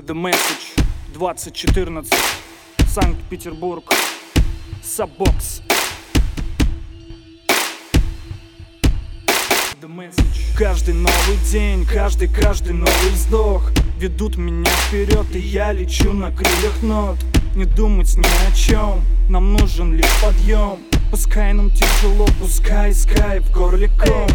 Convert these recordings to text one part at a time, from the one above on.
The Message 2014, Санкт-Петербург, Сабокс. The Message. Каждый новый день, каждый новый вздох ведут меня вперед, и я лечу на крыльях нот. Не думать ни о чем, нам нужен лишь подъем. Пускай нам тяжело, пускай скай в горле ком.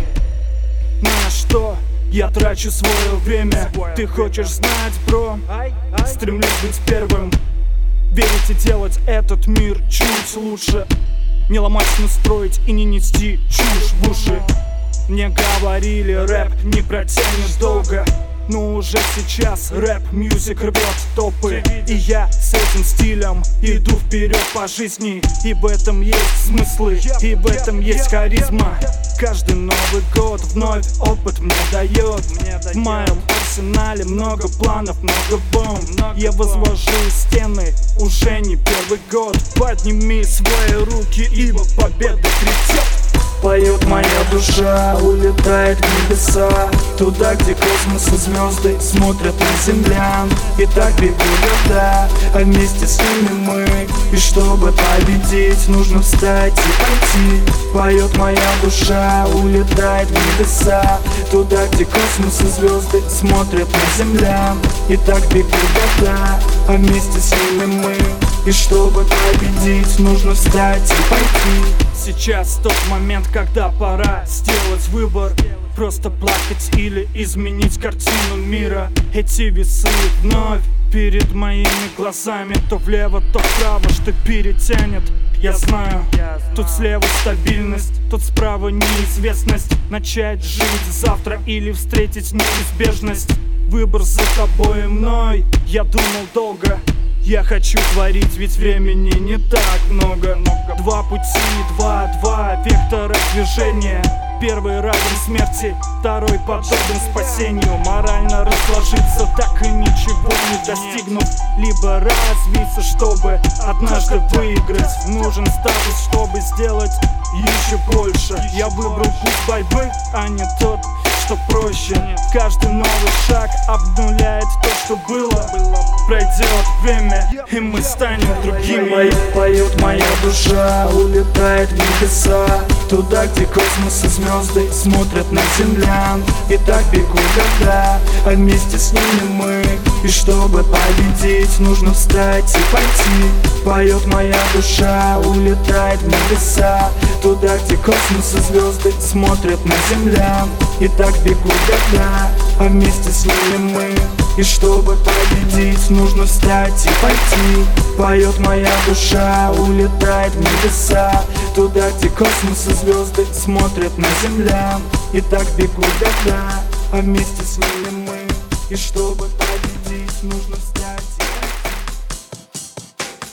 На что я трачу свое время? Ты хочешь знать, бро? Стремлюсь быть первым, верить и делать этот мир чуть лучше. Не ломать, но строить и не нести чушь в уши. Мне говорили, рэп не протянешь долго, но уже сейчас рэп-мьюзик рвет топы. И я с этим стилем иду вперед по жизни. И в этом есть смыслы, и в этом есть харизма. Каждый Новый год вновь опыт мне дает. В моем арсенале много планов, много бомб. Я возвожу стены уже не первый год. Подними свои руки, ибо победа грядет. Поет моя душа, улетает в небеса, туда, где космос и звезды смотрят на землян. И так бегут года, а вместе с ними мы. И чтобы победить, нужно встать и пойти. Поет моя душа, улетает в небеса, туда, где космос и звезды смотрят на землян. И так бегут года, а вместе с ними мы. И чтобы победить, нужно встать и пойти. Сейчас тот момент, когда пора сделать выбор. Просто плакать или изменить картину мира. Эти весы вновь перед моими глазами. То влево, то вправо, что перетянет. Я знаю, тут слева стабильность, тут справа неизвестность. Начать жить завтра или встретить неизбежность. Выбор за тобой и мной, я думал долго. Я хочу творить, ведь времени не так много. Два пути, два вектора движения. Первый равен смерти, второй подобен спасению. Морально разложиться, так и ничего не достигнув. Либо развиться, чтобы однажды выиграть. Нужен статус, чтобы сделать еще больше. Я выбрал путь борьбы, а не тот, что проще. Каждый новый шаг обнуляет то, что было. Пройдет время, и мы станем другими. Поет моя душа, улетает в небеса, туда, где космос и звезды смотрят на землян. И так бегут года, а вместе с ними мы. И чтобы победить, нужно встать и пойти. Поет моя душа, улетает в небеса, туда, где космос и звезды смотрят на землян. И так бегут года, а вместе с ними мы. И чтобы победить, нужно встать и пойти. Поет моя душа, улетает в небеса, туда, где космос и звезды смотрят на землян. И так бегут года, а вместе с ними мы. И чтобы победить, нужно встать.